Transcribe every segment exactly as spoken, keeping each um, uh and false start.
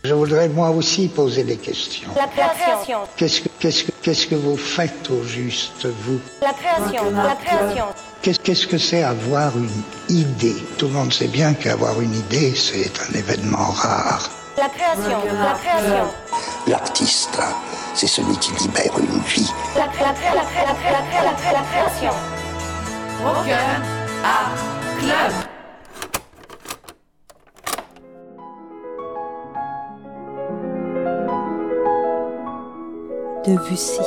Je voudrais moi aussi poser des questions. La création. Qu'est-ce que, qu'est-ce que, qu'est-ce que vous faites au juste, vous? La création. La création. Qu'est-ce, qu'est-ce que c'est avoir une idée? Tout le monde sait bien qu'avoir une idée, c'est un événement rare. La création. La création. L'artiste, c'est celui qui libère une vie. La, cré- la, cré- la, cré- la, cré- la, cré- la, cré- la création. Broken Art Club. Debussy.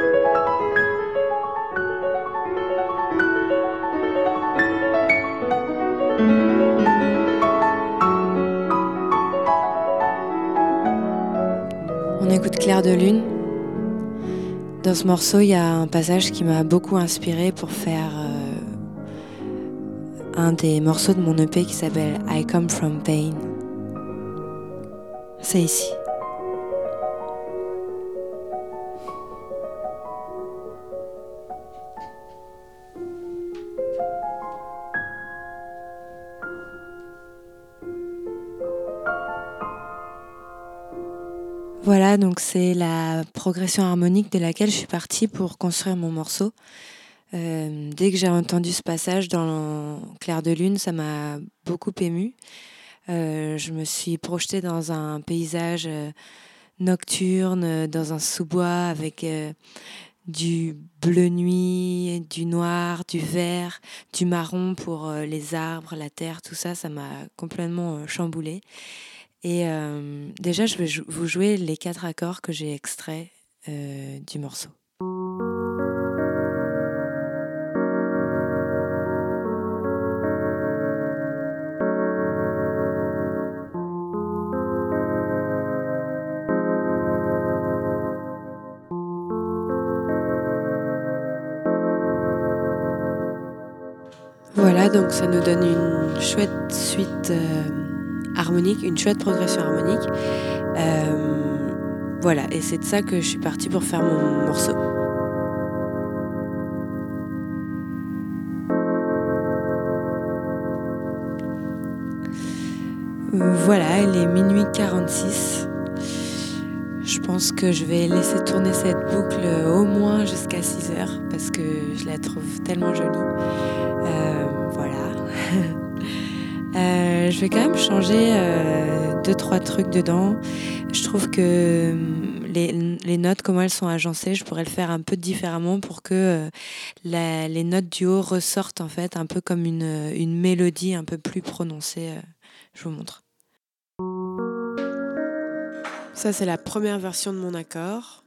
On écoute Clair de Lune. Dans ce morceau, il y a un passage qui m'a beaucoup inspirée pour faire euh, un des morceaux de mon E P qui s'appelle I Come From Pain. C'est ici. Voilà, donc c'est la progression harmonique de laquelle je suis partie pour construire mon morceau. Euh, dès que j'ai entendu ce passage dans Clair de Lune, ça m'a beaucoup émue. Euh, je me suis projetée dans un paysage euh, nocturne, dans un sous-bois avec euh, du bleu nuit, du noir, du vert, du marron pour euh, les arbres, la terre, tout ça, ça m'a complètement euh, chamboulée. Et euh, déjà, je vais jou- vous jouer les quatre accords que j'ai extraits euh, du morceau. Voilà, donc ça nous donne une chouette suite euh, harmonique, une chouette progression harmonique. Euh, voilà, et c'est de ça que je suis partie pour faire mon morceau. Euh, voilà, il est minuit quarante-six. Je pense que je vais laisser tourner cette boucle au moins jusqu'à six heures parce que je la trouve tellement jolie. Euh, voilà. euh, je vais quand même changer euh, deux, trois trucs dedans. Je trouve que les, les notes, comment elles sont agencées, je pourrais le faire un peu différemment pour que euh, la, les notes du haut ressortent en fait un peu comme une, une mélodie un peu plus prononcée. Euh, je vous montre. Ça, c'est la première version de mon accord.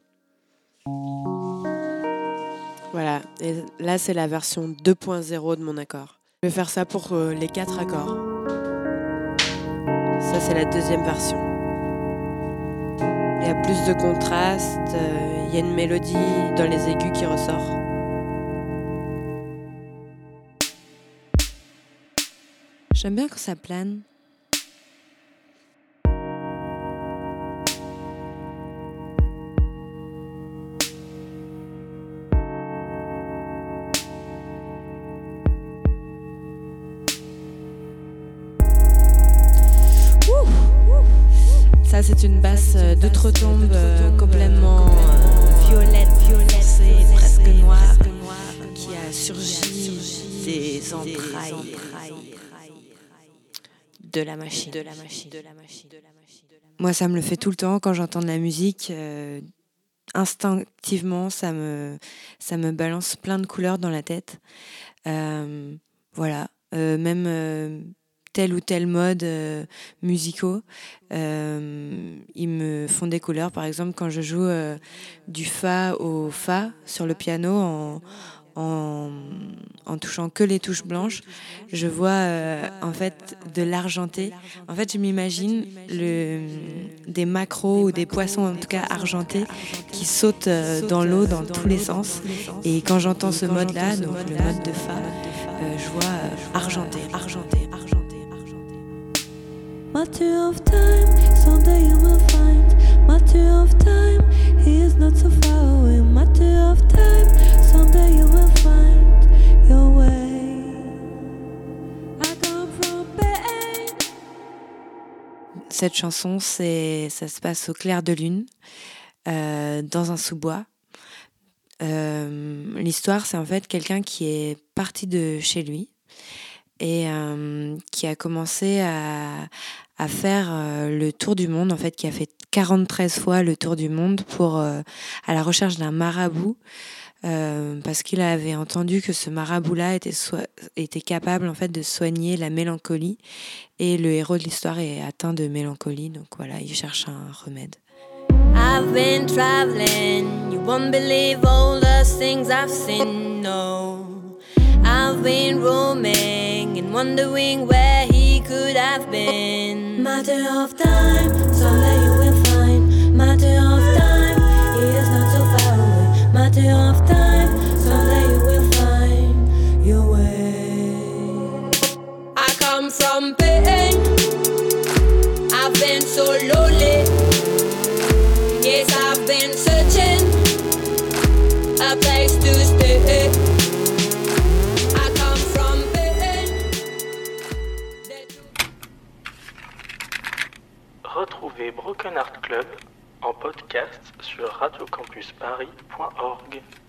Voilà, et là, c'est la version deux point zéro de mon accord. Je vais faire ça pour euh, les quatre accords. Ça, c'est la deuxième version. Il y a plus de contraste, euh, il y a une mélodie dans les aigus qui ressort. J'aime bien quand ça plane. Ça, c'est une basse d'outre-tombe euh, complètement euh, violette, violette, c'est presque noire, qui a surgi des entrailles de la machine. De la machine. De la machine. Moi, ça me le fait tout le temps quand j'entends de la musique. Euh, instinctivement, ça me, ça me balance plein de couleurs dans la tête. Euh, voilà, euh, même... Euh, tel ou tel mode euh, musicaux, euh, ils me font des couleurs. Par exemple, quand je joue euh, du fa au fa sur le piano en, en, en touchant que les touches blanches, je vois euh, en fait de l'argenté. En fait, je m'imagine le, des macros ou des poissons, en tout cas argentés, qui sautent euh, dans l'eau dans tous les sens. Et quand j'entends ce mode-là, donc le mode de fa, euh, je vois euh, argenté, argenté, argenté. Matter of time, someday you will find. Matter of time, he is not so far away. Matter of time, someday you will find your way. I come from pain. Cette chanson, c'est, ça se passe au clair de lune, euh, dans un sous-bois. Euh, l'histoire, c'est en fait quelqu'un qui est parti de chez lui et euh, qui a commencé à, à faire euh, le tour du monde, en fait, qui a fait quarante-treize fois le tour du monde pour, euh, à la recherche d'un marabout, euh, parce qu'il avait entendu que ce marabout-là était, so- était capable, en fait, de soigner la mélancolie, et le héros de l'histoire est atteint de mélancolie, donc voilà, il cherche un remède. I've been traveling, you won't believe all the things I've seen, no. I've been roaming and wondering where he could have been. Matter of time, someday you will find. Matter of time, he is not so far away. Matter of time, someday you will find your way. I come from pain, I've been so lonely. Yes, I've been searching a place to stay. I come from pain. Retrouvez Broken Art Club en podcast sur radiocampusparis point org.